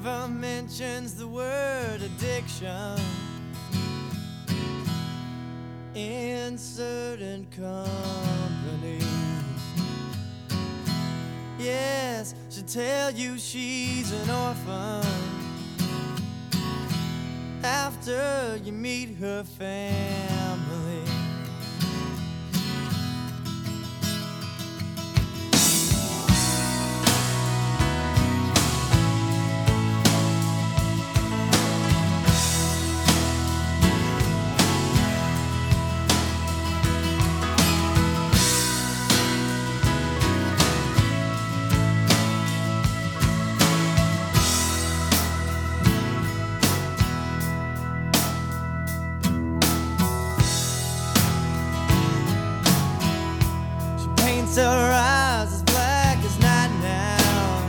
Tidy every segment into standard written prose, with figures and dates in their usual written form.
never mentions the word addiction in certain company. Yes, she'll tell you she's an orphan after you meet her family. Her eyes as black as night now,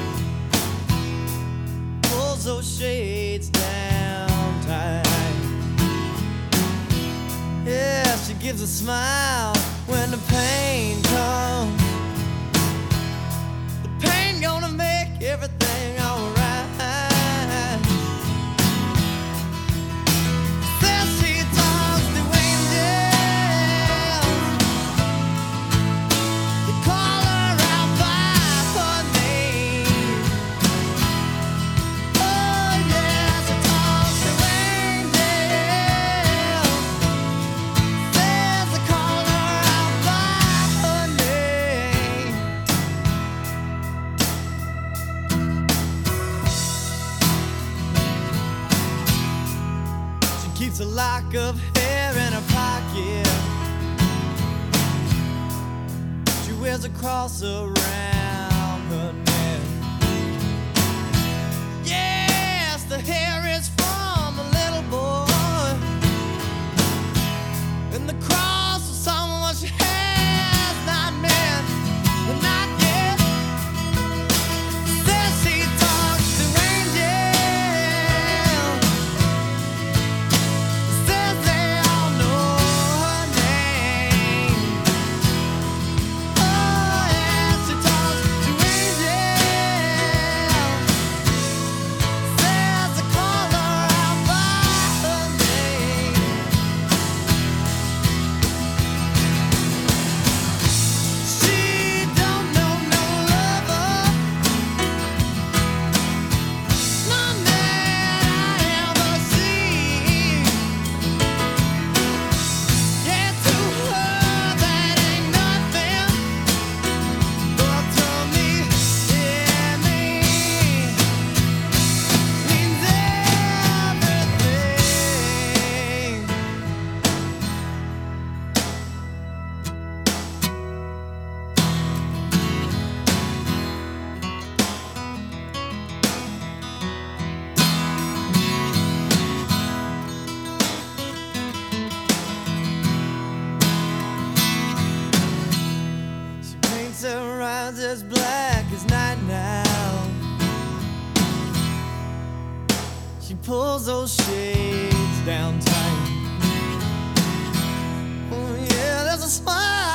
pulls those shades down tight. Yeah, she gives a smile when the pain comes. The pain gonna make everything alright. Keeps a lock of hair in her pocket. She wears a cross around her neck. Yes, the hair is from a little boy, and the cross is someone she has not met, but not yet. Says she talks to angels. Her eyes as black as night now. She pulls those shades down tight. Oh yeah, there's a smile